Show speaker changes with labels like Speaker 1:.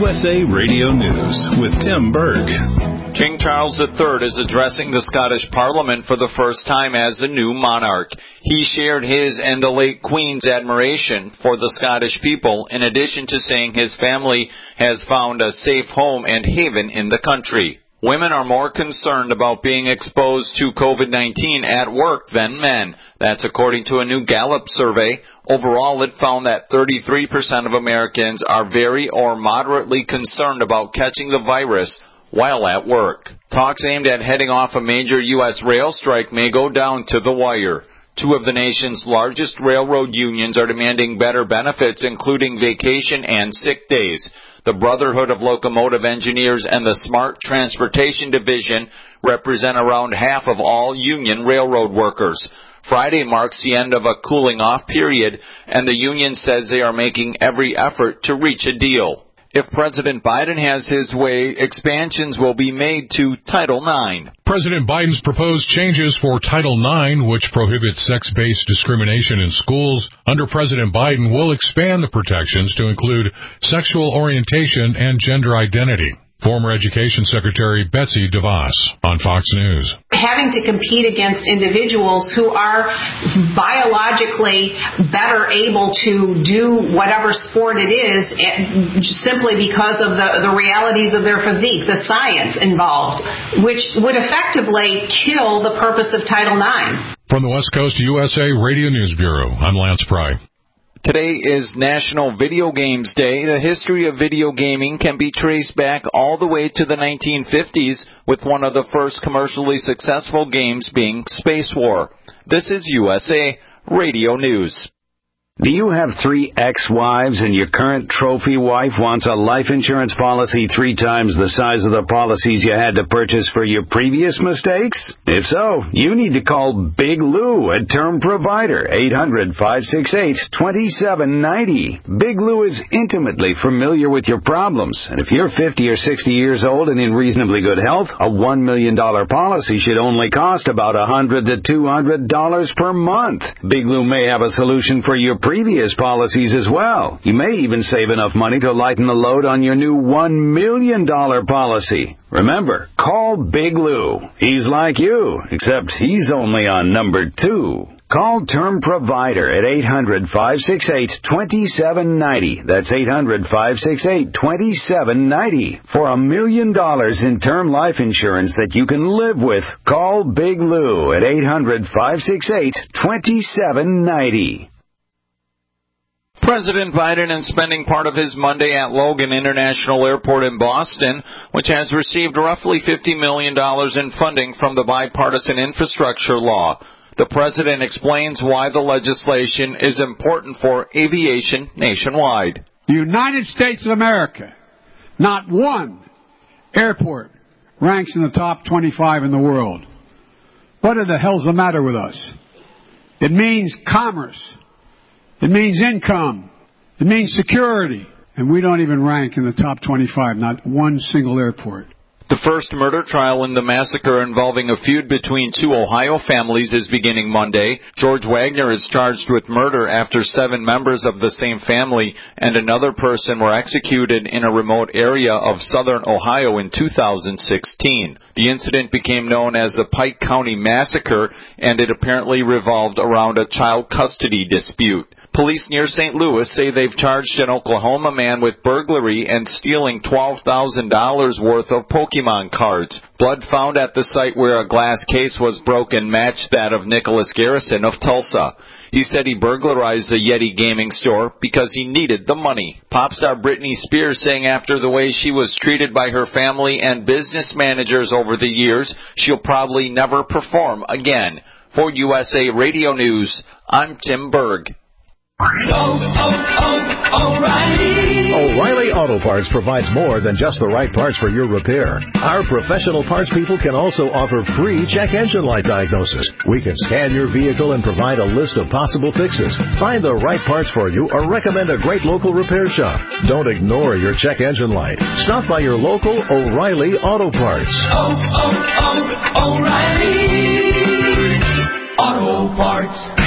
Speaker 1: USA Radio News with Tim Berg.
Speaker 2: King Charles III is addressing the Scottish Parliament for the first time as the new monarch. He shared his and the late Queen's admiration for the Scottish people, in addition to saying his family has found a safe home and haven in the country. Women are more concerned about being exposed to COVID-19 at work than men. That's according to a new Gallup survey. Overall, it found that 33% of Americans are very or moderately concerned about catching the virus while at work. Talks aimed at heading off a major U.S. rail strike may go down to the wire. Two of the nation's largest railroad unions are demanding better benefits, including vacation and sick days. The Brotherhood of Locomotive Engineers and the Smart Transportation Division represent around half of all union railroad workers. Friday marks the end of a cooling-off period, and the union says they are making every effort to reach a deal. If President Biden has his way, expansions will be made to Title IX.
Speaker 3: President Biden's proposed changes for Title IX, which prohibits sex-based discrimination in schools, under President Biden will expand the protections to include sexual orientation and gender identity. Former Education Secretary Betsy DeVos on Fox News.
Speaker 4: Having to compete against individuals who are biologically better able to do whatever sport it is simply because of the realities of their physique, the science involved, which would effectively kill the purpose of Title IX.
Speaker 3: From the West Coast USA Radio News Bureau, I'm Lance Pry.
Speaker 2: Today is National Video Games Day. The history of video gaming can be traced back all the way to the 1950s, with one of the first commercially successful games being Space War. This is USA Radio News.
Speaker 5: Do you have 3 ex-wives and your current trophy wife wants a life insurance policy 3 times the size of the policies you had to purchase for your previous mistakes? If so, you need to call Big Lou at Term Provider, 800-568-2790. Big Lou is intimately familiar with your problems, and if you're 50 or 60 years old and in reasonably good health, a $1 million policy should only cost about $100 to $200 per month. Big Lou may have a solution for your previous policies as well. You may even save enough money to lighten the load on your new $1 million policy. Remember, call Big Lou. He's like you, except he's only on number 2. Call Term Provider at 800-568-2790. That's 800-568-2790 for $1 million in term life insurance that you can live with. Call Big Lou at 800-568-2790.
Speaker 2: President Biden is spending part of his Monday at Logan International Airport in Boston, which has received roughly $50 million in funding from the bipartisan infrastructure law. The president explains why the legislation is important for aviation nationwide.
Speaker 6: The United States of America, not one airport ranks in the top 25 in the world. What the hell's the matter with us? It means commerce. It means income. It means security. And we don't even rank in the top 25, not one single airport.
Speaker 2: The first murder trial in the massacre involving a feud between 2 Ohio families is beginning Monday. George Wagner is charged with murder after 7 members of the same family and another person were executed in a remote area of southern Ohio in 2016. The incident became known as the Pike County Massacre, and it apparently revolved around a child custody dispute. Police near St. Louis say they've charged an Oklahoma man with burglary and stealing $12,000 worth of Pokemon cards. Blood found at the site where a glass case was broken matched that of Nicholas Garrison of Tulsa. He said he burglarized the Yeti gaming store because he needed the money. Pop star Britney Spears saying after the way she was treated by her family and business managers over the years, she'll probably never perform again. For USA Radio News, I'm Tim Berg.
Speaker 7: O'Reilly Auto Parts provides more than just the right parts for your repair. Our professional parts people can also offer free check engine light diagnosis. We can scan your vehicle and provide a list of possible fixes. Find the right parts for you or recommend a great local repair shop. Don't ignore your check engine light. Stop by your local O'Reilly Auto Parts.
Speaker 8: O'Reilly Auto Parts.